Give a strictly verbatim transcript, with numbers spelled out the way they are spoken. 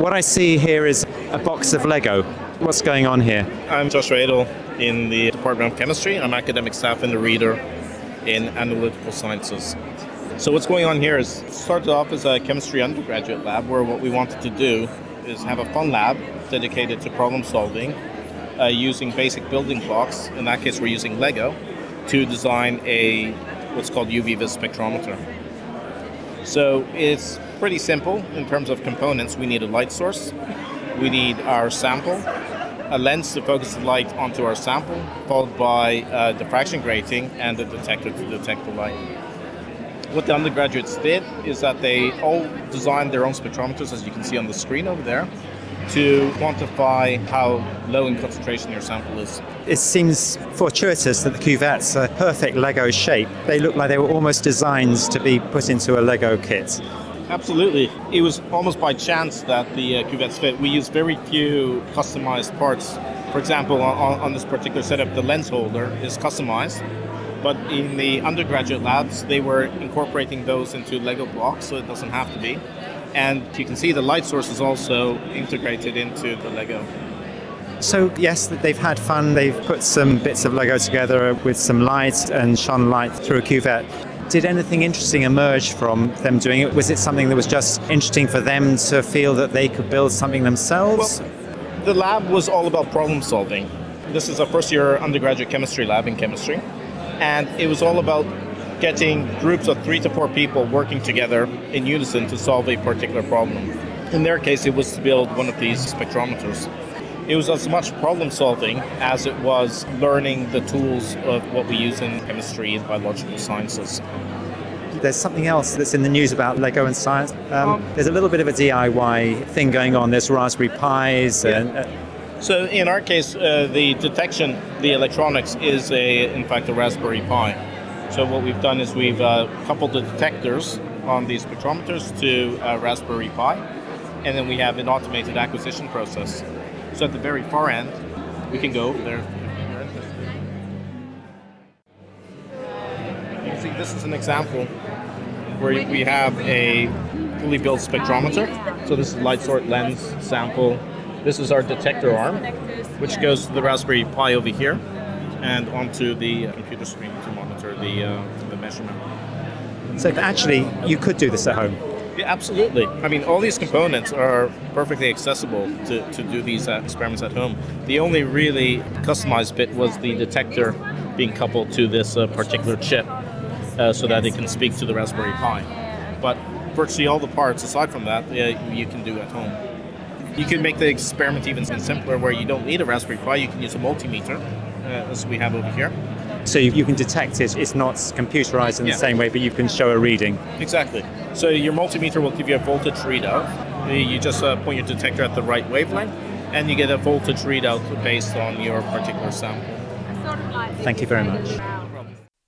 What I see here is a box of Lego. What's going on here? I'm Joshua Edel in the Department of Chemistry. I'm academic staff in the Reader in Analytical Sciences. So what's going on here is started off as a chemistry undergraduate lab where what we wanted to do is have a fun lab dedicated to problem solving uh, using basic building blocks. In that case, we're using Lego to design a what's called U V-Vis spectrometer. So it's pretty simple in terms of components. We need a light source, we need our sample, a lens to focus the light onto our sample, followed by a diffraction grating and a detector to detect the light. What the undergraduates did is that they all designed their own spectrometers, as you can see on the screen over there, to quantify how low in concentration your sample is. It seems fortuitous that the cuvettes are perfect Lego shape. They look like they were almost designed to be put into a Lego kit. Absolutely. It was almost by chance that the uh, cuvettes fit. We use very few customized parts. For example, on, on this particular setup, the lens holder is customized. But in the undergraduate labs, they were incorporating those into Lego blocks, so it doesn't have to be. And you can see the light source is also integrated into the Lego. So yes, they've had fun. They've put some bits of Lego together with some light and shone light through a cuvette. Did anything interesting emerge from them doing it? Was it something that was just interesting for them to feel that they could build something themselves? Well, the lab was all about problem solving. This is a first year undergraduate chemistry lab in chemistry. And it was all about getting groups of three to four people working together in unison to solve a particular problem. In their case, it was to build one of these spectrometers. It was as much problem solving as it was learning the tools of what we use in chemistry and biological sciences. There's something else that's in the news about Lego and science. Um, um, there's a little bit of a D I Y thing going on. There's Raspberry Pis yeah. and... Uh, So in our case, uh, the detection, the electronics, is a, in fact a Raspberry Pi. So what we've done is we've uh, coupled the detectors on these spectrometers to a Raspberry Pi, and then we have an automated acquisition process. So at the very far end, we can go over there. You can see this is an example where we have a fully built spectrometer. So this is light source, lens, sample. This is our detector arm, which goes to the Raspberry Pi over here and onto the computer screen to monitor the, uh, the measurement. So actually, you could do this at home? Yeah, absolutely. I mean, all these components are perfectly accessible to, to do these uh, experiments at home. The only really customized bit was the detector being coupled to this uh, particular chip uh, so that it can speak to the Raspberry Pi. But virtually all the parts, aside from that, uh, you can do at home. You can make the experiment even simpler where you don't need a Raspberry Pi, you can use a multimeter, uh, as we have over here. So you, you can detect it, it's not computerized in yeah. the same way, but you can show a reading. Exactly. So your multimeter will give you a voltage readout. You just uh, point your detector at the right wavelength, and you get a voltage readout based on your particular sample. Thank you very much.